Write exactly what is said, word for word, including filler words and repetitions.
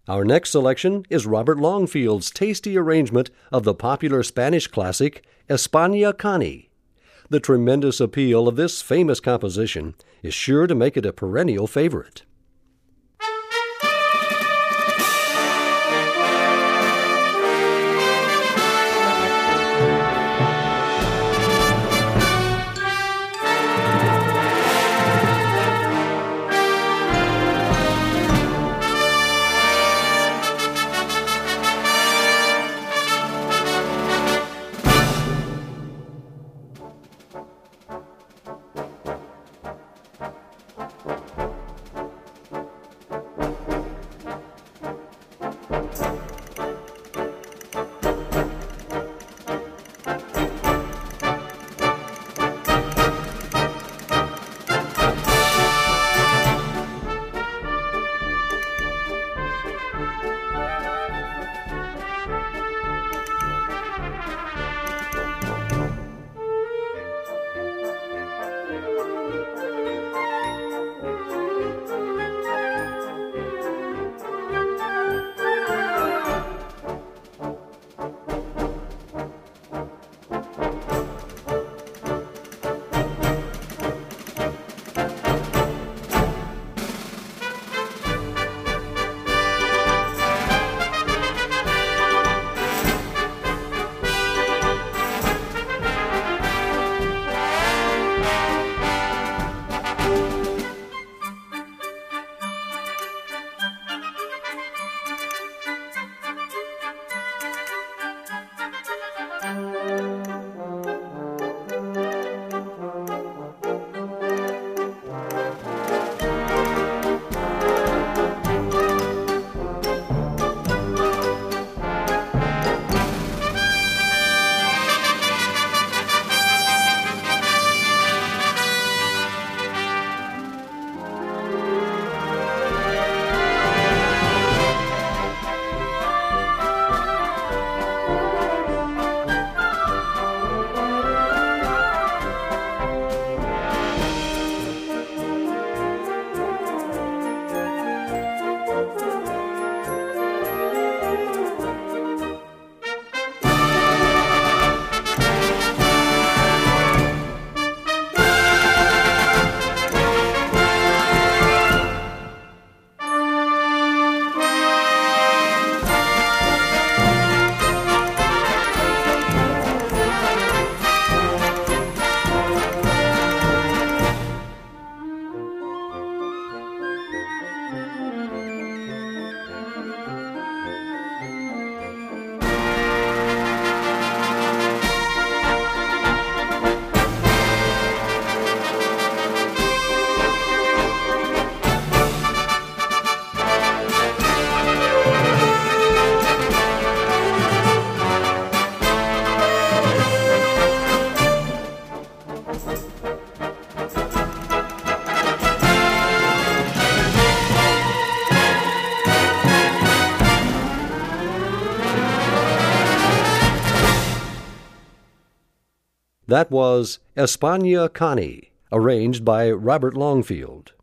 Our next selection is Robert Longfield's tasty arrangement of the popular Spanish classic España Cani. The tremendous appeal of this famous composition is sure to make it a perennial favorite. That was España Cani, arranged by Robert Longfield.